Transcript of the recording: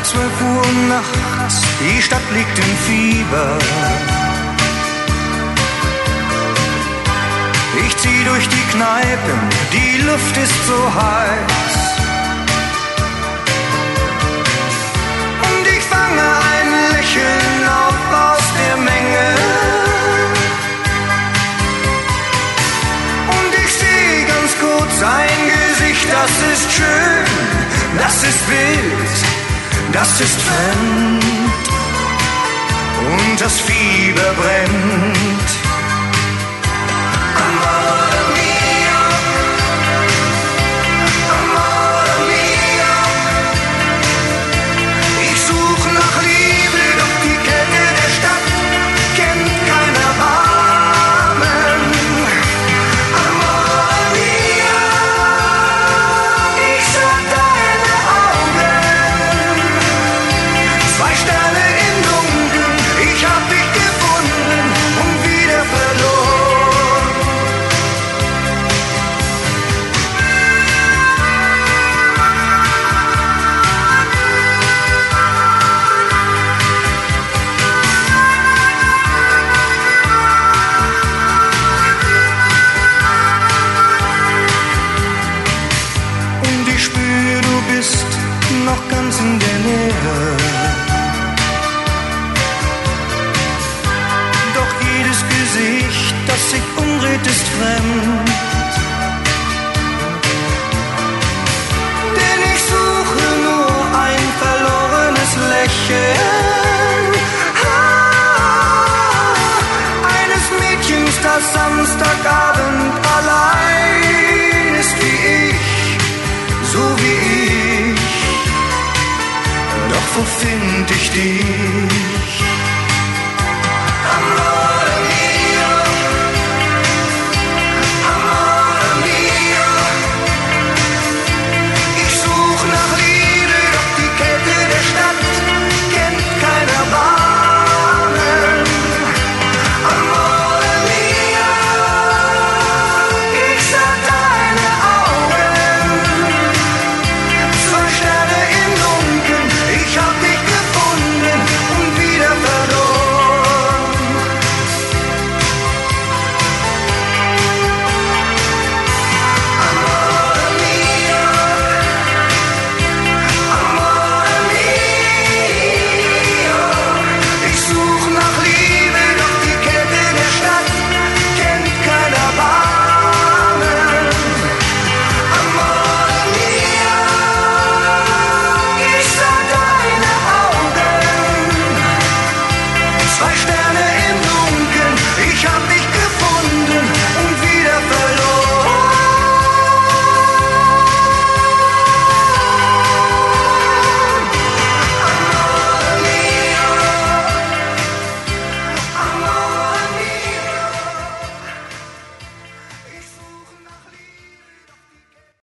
12 Uhr nachts, die Stadt liegt im Fieber. Ich zieh durch die Kneipen, die Luft ist so heiß. Und ich fange ein Lächeln auf aus der Menge. Und ich sehe ganz kurz ein Gesicht, das ist schön, das ist wild, das ist fremd. Und das Fieber brennt. Amore mio, amore mio. Ich such nach Liebe, doch die Kälte der Stadt kennt kein Erbarmen. Amore mio, ich sah deine Augen, 2 Sterne im Dunkeln, ich hab dich gefunden und wieder verloren. Und ich spür, du bist noch ganz in der Nähe. Doch jedes Gesicht, das sich umdreht, ist fremd. Denn ich suche nur ein verlorenes Lächeln. Eines Mädchens, das Samstagabend allein ist wie ich, so wie ich. Doch wo find ich dich?